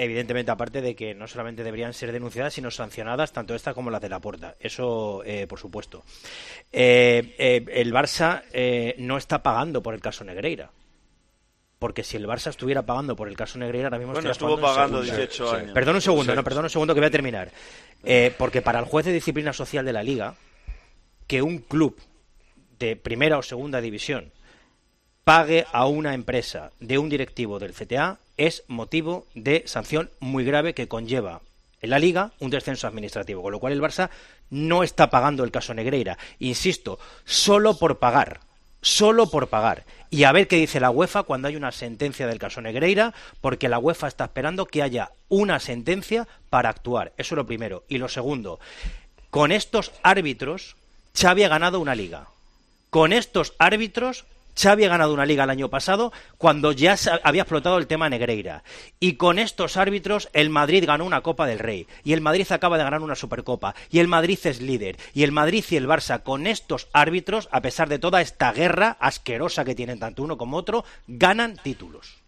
evidentemente, aparte de que no solamente deberían ser denunciadas, sino sancionadas, tanto esta como las de Laporta. Eso, por supuesto. El Barça no está pagando por el caso Negreira. Porque si el Barça estuviera pagando por el caso Negreira, ahora mismo estuvo pagando 18 años. Perdón un segundo, que voy a terminar. Porque para el juez de disciplina social de la Liga, que un club de primera o segunda división pague a una empresa de un directivo del CTA es motivo de sanción muy grave que conlleva en la Liga un descenso administrativo, con lo cual el Barça no está pagando el caso Negreira. Insisto, solo por pagar. Y a ver qué dice la UEFA cuando hay una sentencia del caso Negreira, porque la UEFA está esperando que haya una sentencia para actuar. Eso es lo primero. Y lo segundo, con estos árbitros, Xavi ha ganado una liga. Con estos árbitros, Xavi ha ganado una liga el año pasado cuando ya había explotado el tema Negreira. Y con estos árbitros el Madrid ganó una Copa del Rey. Y el Madrid acaba de ganar una Supercopa. Y el Madrid es líder. Y el Madrid y el Barça con estos árbitros, a pesar de toda esta guerra asquerosa que tienen tanto uno como otro, ganan títulos.